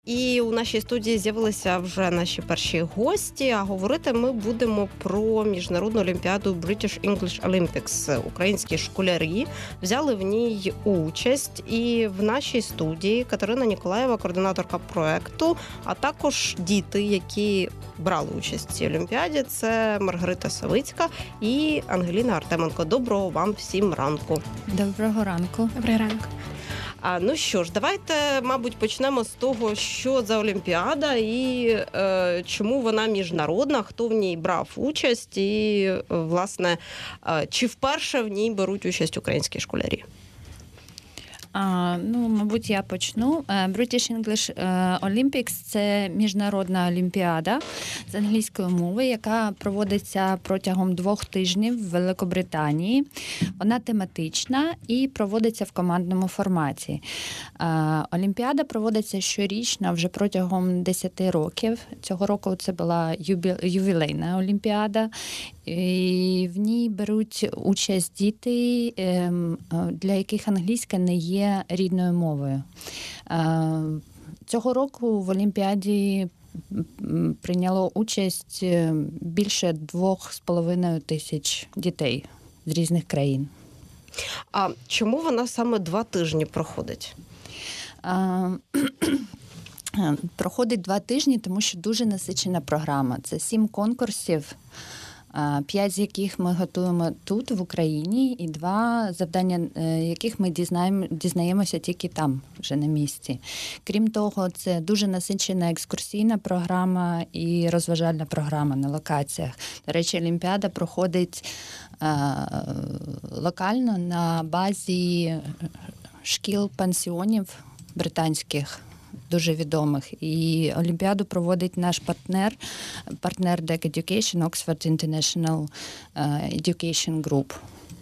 І у нашій студії з'явилися вже наші перші гості, а говорити ми будемо про міжнародну олімпіаду British English Olympics. Українські школярі взяли в ній участь. І в нашій студії Катерина Ніколаєва, координаторка проекту, а також діти, які брали участь в цій олімпіаді. Це Маргарита Савицька і Ангеліна Артеменко. Доброго вам всім ранку. Доброго ранку. Добрий ранок. Ну що ж, давайте, мабуть, почнемо з того, що за олімпіада і чому вона міжнародна, хто в ній брав участь і, власне, чи вперше в ній беруть участь українські школярі? Мабуть, я почну. British English Olympics – це міжнародна олімпіада з англійської мови, яка проводиться протягом 2 тижнів в Великобританії. Вона тематична і проводиться в командному форматі. Олімпіада проводиться щорічно вже протягом 10 років. Цього року це була ювілейна олімпіада. І в ній беруть участь діти, для яких англійська не є рідною мовою. Цього року в олімпіаді прийняло участь більше 2,5 тисяч дітей з різних країн. А чому вона саме 2 тижні проходить? Проходить 2 тижні, тому що дуже насичена програма. Це 7 конкурсів, 5 з яких ми готуємо тут, в Україні, і 2 завдання, яких ми дізнаємося тільки там, вже на місці. Крім того, це дуже насичена екскурсійна програма і розважальна програма на локаціях. До речі, олімпіада проходить локально на базі шкіл-пансіонів британських, дуже відомих. І олімпіаду проводить наш партнер DEC Education, Oxford International Education Group.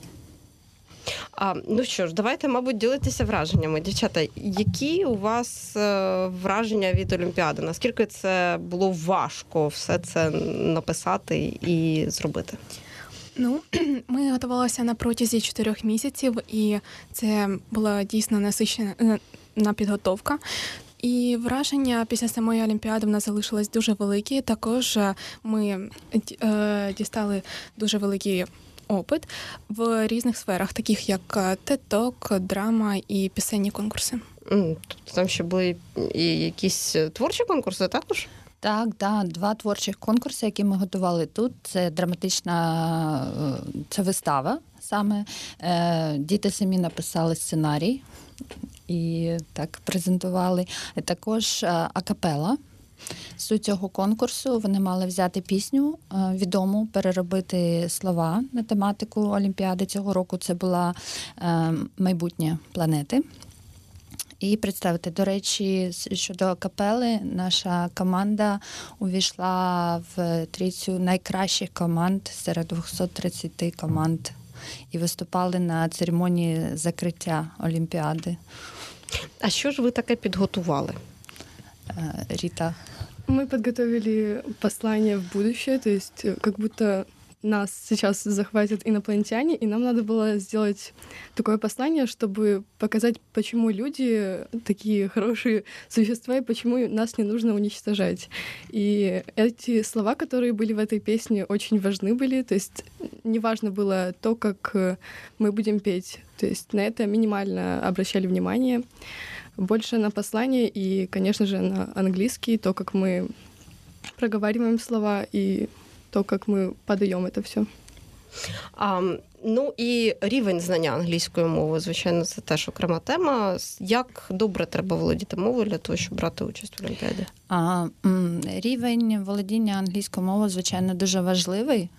Ну що ж, давайте, мабуть, ділитися враженнями. Дівчата, які у вас враження від олімпіади? Наскільки це було важко все це написати і зробити? Ми готувалися на протязі 4 місяців, і це була дійсно насичена підготовка. І враження після самої олімпіади в нас залишилось дуже великі. Також ми дістали дуже великий опит в різних сферах, таких як TED-Talk, драма і пісенні конкурси. Там ще були і якісь творчі конкурси також? Так, 2 творчих конкурси, які ми готували тут. Це драматична вистава саме. Діти самі написали сценарій і так презентували. І також акапела. Суть цього конкурсу вони мали взяти пісню відому, переробити слова на тематику олімпіади. Цього року це була майбутнє планети. І представити, до речі, щодо капели, наша команда увійшла в трійцю найкращих команд серед 230 команд і виступали на церемонії закриття олімпіади. А що ж ви таке підготували? Рита. Мы подготовили послание в будущее, то есть как будто нас сейчас захватят инопланетяне, и нам надо было сделать такое послание, чтобы показать, почему люди такие хорошие существа, и почему нас не нужно уничтожать. И эти слова, которые были в этой песне, очень важны были, то есть неважно было то, как мы будем петь, то есть на это минимально обращали внимание, больше на послание и, конечно же, на английский, то, как мы проговариваем слова и то, як ми подаємо це все. І рівень знання англійської мови, звичайно, це теж окрема тема. Як добре треба володіти мовою для того, щоб брати участь в олімпіаді? Рівень володіння англійською мовою, звичайно, дуже важливий.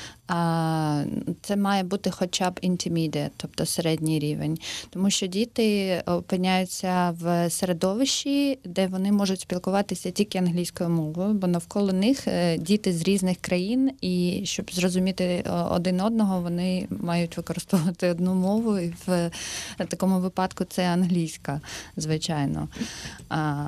Це має бути хоча б intermediate, тобто середній рівень. Тому що діти опиняються в середовищі, де вони можуть спілкуватися тільки англійською мовою, бо навколо них діти з різних країн, і щоб зрозуміти один одного, вони мають використовувати одну мову, і в такому випадку це англійська, звичайно.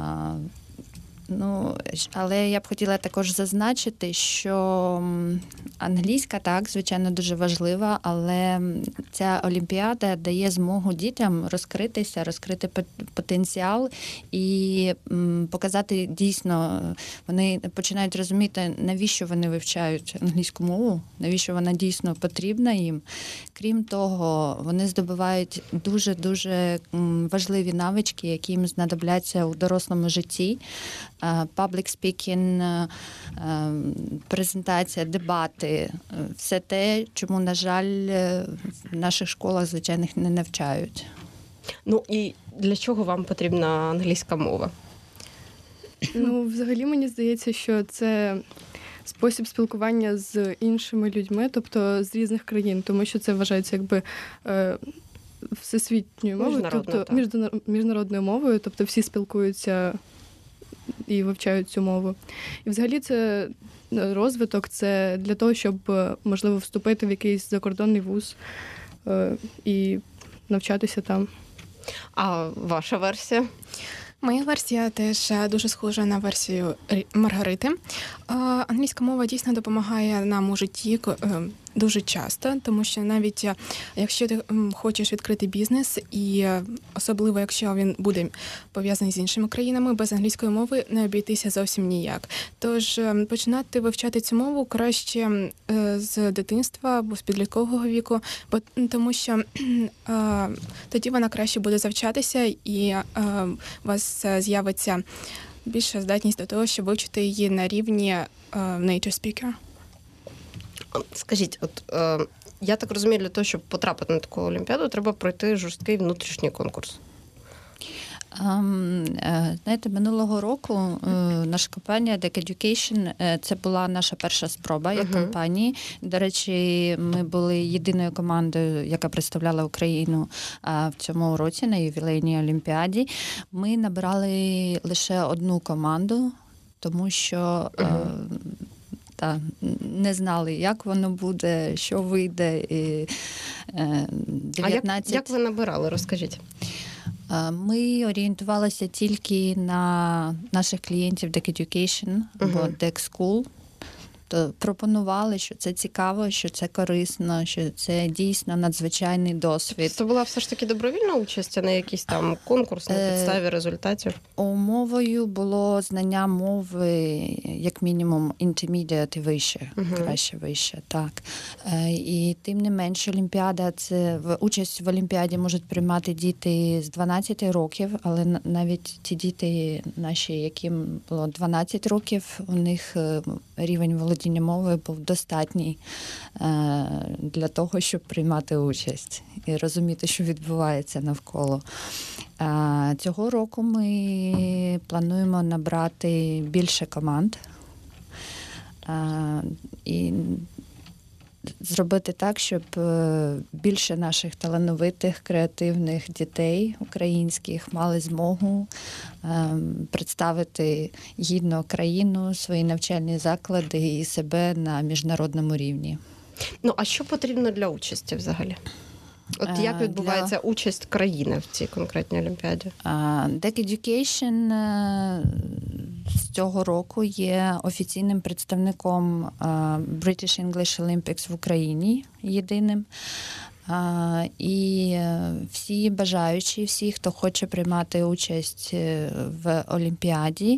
Але я б хотіла також зазначити, що Англійська, так, звичайно, дуже важлива, але ця олімпіада дає змогу дітям розкритися, розкрити потенціал і показати дійсно, вони починають розуміти, навіщо вони вивчають англійську мову, навіщо вона дійсно потрібна їм. Крім того, вони здобувають дуже-дуже важливі навички, які їм знадобляться у дорослому житті. Public speaking, презентація, дебати, все те, чому, на жаль, в наших школах звичайних не навчають. Ну і для чого вам потрібна англійська мова? Ну, взагалі, мені здається, що це спосіб спілкування з іншими людьми, тобто з різних країн, тому що це вважається якби всесвітньою мовою, тобто міжнародною мовою, тобто всі спілкуються і вивчають цю мову. І взагалі це розвиток, це для того, щоб, можливо, вступити в якийсь закордонний вуз і навчатися там. А ваша версія? Моя версія теж дуже схожа на версію Маргарити. Англійська мова дійсно допомагає нам у житті дуже часто, тому що навіть якщо ти хочеш відкрити бізнес, і особливо якщо він буде пов'язаний з іншими країнами, без англійської мови не обійтися зовсім ніяк. Тож починати вивчати цю мову краще з дитинства або з підліткового віку, тому що тоді вона краще буде завчатися і у вас з'явиться більша здатність до того, щоб вивчити її на рівні native speaker. Скажіть, я так розумію, для того, щоб потрапити на таку олімпіаду, треба пройти жорсткий внутрішній конкурс. Знаєте, минулого року наша компанія Deck Education, це була наша перша спроба як компанії. До речі, ми були єдиною командою, яка представляла Україну в цьому році на ювілейній олімпіаді. Ми набирали лише одну команду, тому що не знали, як воно буде, що вийде. 19... А як ви набирали? Розкажіть. Ми орієнтувалися тільки на наших клієнтів Deck Education або Deck School. То пропонували, що це цікаво, що це корисно, що це дійсно надзвичайний досвід. Це була все ж таки добровільна участь, а не якийсь там конкурс на підставі результатів? Умовою було знання мови, як мінімум, intermediate і вище, краще вище, так. І тим не менше, олімпіада, участь в олімпіаді можуть приймати діти з 12 років, але навіть ті діти наші, яким було 12 років, у них рівень володіння мовою був достатній для того, щоб приймати участь і розуміти, що відбувається навколо. Цього року ми плануємо набрати більше команд і зробити так, щоб більше наших талановитих, креативних дітей українських мали змогу представити гідно країну, свої навчальні заклади і себе на міжнародному рівні. Ну, а що потрібно для участі взагалі? От як відбувається участь країни в цій конкретній олімпіаді? Deck Education з цього року є офіційним представником British English Olympics в Україні, єдиним. І всі бажаючі, всі, хто хоче приймати участь в олімпіаді,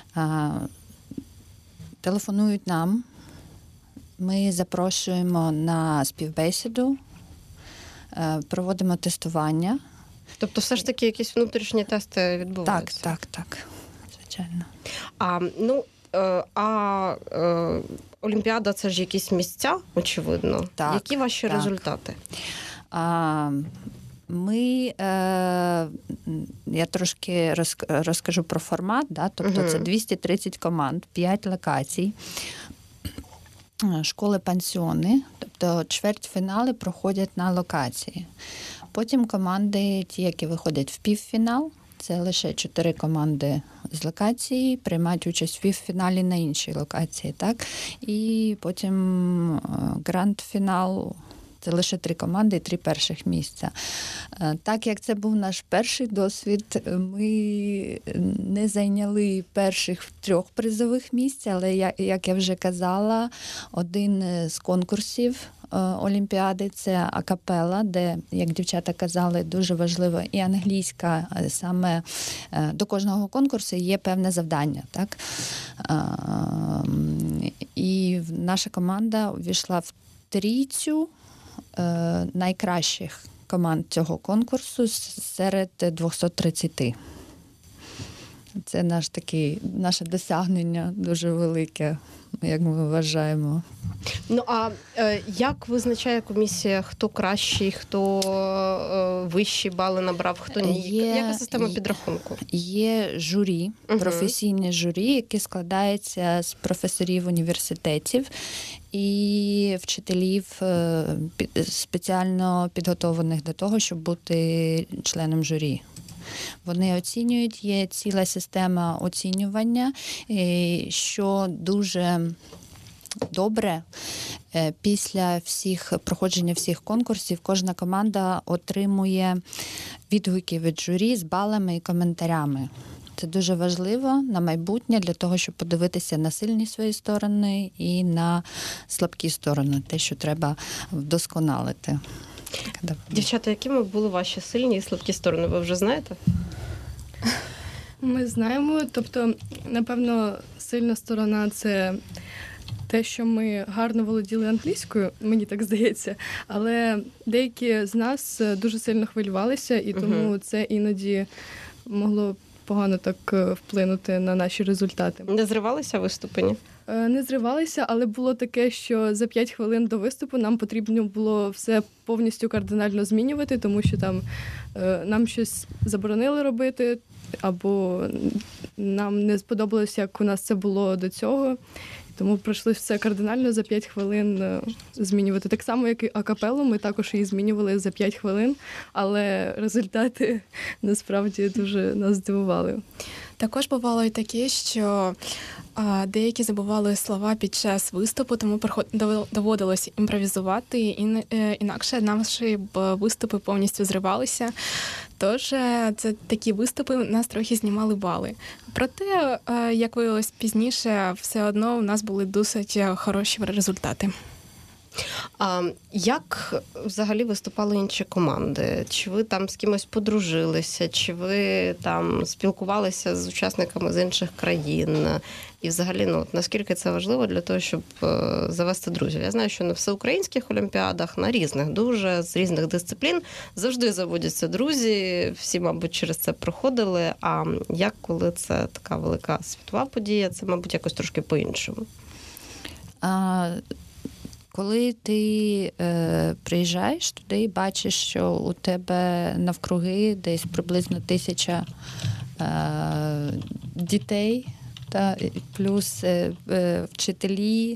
телефонують нам. Ми запрошуємо на співбесіду, проводимо тестування. Тобто все ж таки якісь внутрішні тести відбуваються? Так, звичайно. Олімпіада – це ж якісь місця, очевидно. Так, які ваші результати? Я трошки розкажу про формат. Тобто це 230 команд, 5 локацій, школи-пансіони, тобто чвертьфінали проходять на локації. Потім команди, ті, які виходять в півфінал, це лише 4 команди з локації, приймають участь в півфіналі на іншій локації. Так? І потім гранд-фінал Це лише 3 команди і 3 перших місця. Так як це був наш перший досвід, ми не зайняли перших 3 призових місць, але, як я вже казала, один з конкурсів Олімпіади – це акапела, де, як дівчата казали, дуже важливо і англійська, саме до кожного конкурсу є певне завдання. Так? І наша команда увійшла в трійцю найкращих команд цього конкурсу серед 230. Це наше досягнення дуже велике, як ми вважаємо. Ну, а як визначає комісія, хто кращий, хто вищі бали набрав, хто ні? Яка система підрахунку? Є журі, професійне журі, яке складається з професорів університетів і вчителів, спеціально підготовлених до того, щоб бути членом журі. Вони оцінюють, є ціла система оцінювання, що дуже добре. Після проходження всіх конкурсів кожна команда отримує відгуки від журі з балами і коментарями. Це дуже важливо на майбутнє для того, щоб подивитися на сильні свої сторони і на слабкі сторони, те, що треба вдосконалити. Дівчата, якими були ваші сильні і слабкі сторони, ви вже знаєте? Ми знаємо, тобто, напевно, сильна сторона – це те, що ми гарно володіли англійською, мені так здається, але деякі з нас дуже сильно хвилювалися, і тому це іноді могло погано так вплинути на наші результати. Не зривалися виступи, ні? Не зривалися, але було таке, що за 5 хвилин до виступу нам потрібно було все повністю кардинально змінювати, тому що там нам щось заборонили робити, або нам не сподобалося, як у нас це було до цього. Тому прийшлося все кардинально за 5 хвилин змінювати. Так само, як і акапелу, ми також її змінювали за 5 хвилин, але результати насправді дуже нас здивували. Також бувало і таке, що деякі забували слова під час виступу, тому доводилось імпровізувати, інакше наші виступи повністю зривалися. Тож це такі виступи нас трохи знімали бали. Проте, як виявилось пізніше, все одно у нас були досить хороші результати. А як взагалі виступали інші команди? Чи ви там з кимось подружилися? Чи ви там спілкувалися з учасниками з інших країн? І взагалі, наскільки це важливо для того, щоб завести друзів? Я знаю, що на всеукраїнських олімпіадах, на різних дуже, з різних дисциплін, завжди заводяться друзі. Всі, мабуть, через це проходили. А як, коли це така велика світова подія, це, мабуть, якось трошки по-іншому? Коли ти приїжджаєш туди і бачиш, що у тебе навкруги десь приблизно 1000 дітей, та плюс вчителі,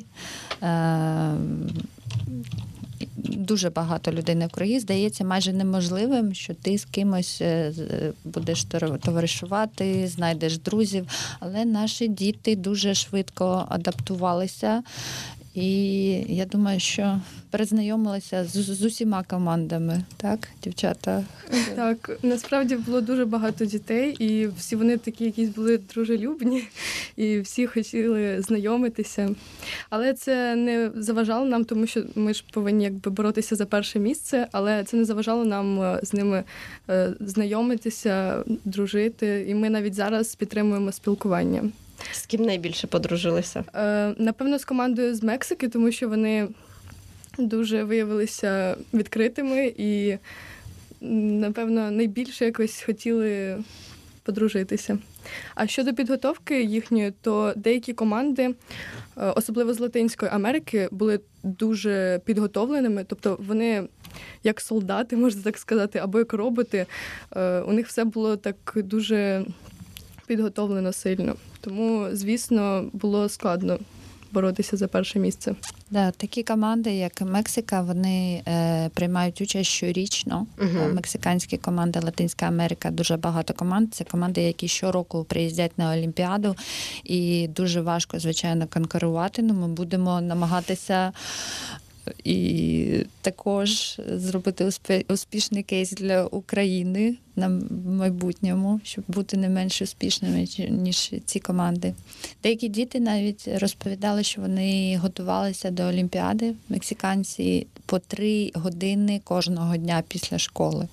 дуже багато людей навкруги, здається майже неможливим, що ти з кимось будеш товаришувати, знайдеш друзів. Але наші діти дуже швидко адаптувалися. І я думаю, що перезнайомилися з усіма командами, так, дівчата? Так, насправді було дуже багато дітей, і всі вони такі якісь були дружелюбні, і всі хотіли знайомитися. Але це не заважало нам, тому що ми ж повинні боротися за перше місце, але це не заважало нам з ними знайомитися, дружити, і ми навіть зараз підтримуємо спілкування. З ким найбільше подружилися? Напевно, з командою з Мексики, тому що вони дуже виявилися відкритими і, напевно, найбільше якось хотіли подружитися. А щодо підготовки їхньої, то деякі команди, особливо з Латинської Америки, були дуже підготовленими. Тобто вони, як солдати, можна так сказати, або як роботи, у них все було так дуже підготовлено сильно. Тому, звісно, було складно боротися за перше місце. Да, такі команди, як Мексика, вони приймають участь щорічно. Мексиканські команди, Латинська Америка, дуже багато команд. Це команди, які щороку приїздять на Олімпіаду. І дуже важко, звичайно, конкурувати. Но ми будемо намагатися і також зробити успішний кейс для України на майбутньому, щоб бути не менш успішними, ніж ці команди. Деякі діти навіть розповідали, що вони готувалися до Олімпіади, мексиканці, по 3 години кожного дня після школи.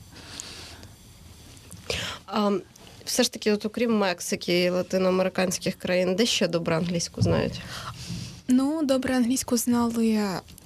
Все ж таки, от окрім Мексики і латиноамериканських країн, де ще добре англійську знають? Ну, добре англійську знали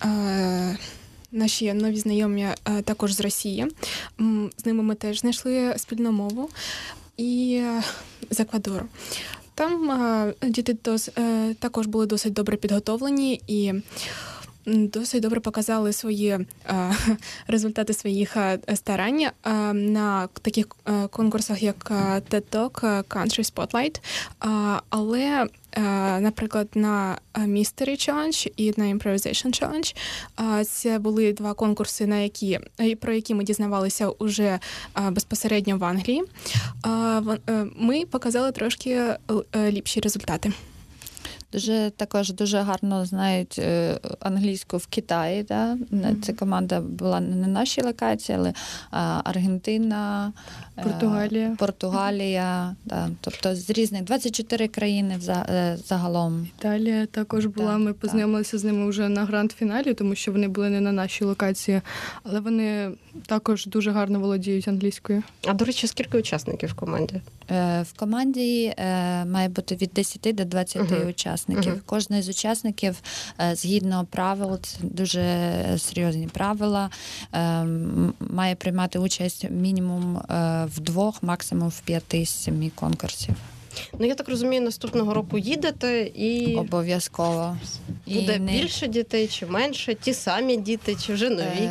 наші нові знайомі також з Росії. З ними ми теж знайшли спільну мову. І з Еквадору. Там діти також були досить добре підготовлені і досить добре показали свої результати своїх старань на таких конкурсах, як TED Talk, Country Spotlight. Але, наприклад, на Mystery Challenge і на Improvisation Challenge це були 2 конкурси, про які ми дізнавалися уже безпосередньо в Англії. Ми показали трошки ліпші результати. Також дуже гарно знають англійську в Китаї. Да? Ця команда була не на нашій локації, але Аргентина, Португалія. Да. Тобто з різних 24 країни загалом. Італія також була. Ми познайомилися з ними вже на гранд-фіналі, тому що вони були не на нашій локації, але вони також дуже гарно володіють англійською. А, до речі, скільки учасників в команді? В команді має бути від 10 до 20 учасників. Кожен з учасників, згідно правил, це дуже серйозні правила, має приймати участь мінімум в 2, максимум в 5-7 конкурсів. Ну, я так розумію, наступного року їдете і... Обов'язково. Буде більше дітей чи менше? Ті самі діти чи вже нові?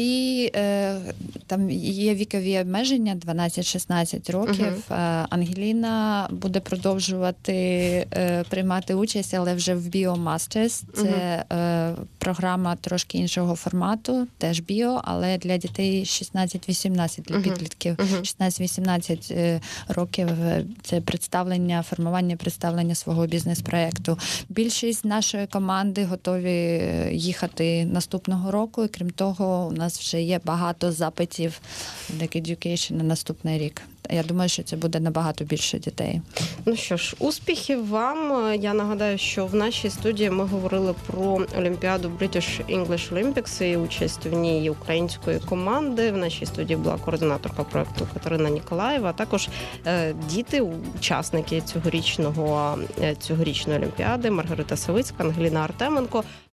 Там є вікові обмеження 12-16 років. Ангеліна буде продовжувати приймати участь, але вже в BioMasters. Це програма трошки іншого формату, теж біо, але для дітей 16-18, для підлітків. 16-18 років це формування представлення свого бізнес-проєкту. Більшість нашої команди готові їхати наступного року, і крім того, у нас вже є багато запитів в Duke Education на наступний рік. Я думаю, що це буде набагато більше дітей. Ну що ж, успіхів вам. Я нагадаю, що в нашій студії ми говорили про Олімпіаду British English Olympics і участь в ній української команди. В нашій студії була координаторка проєкту Катерина Ніколаєва, а також діти, учасники цьогорічної Олімпіади Маргарита Савицька, Ангеліна Артеменко.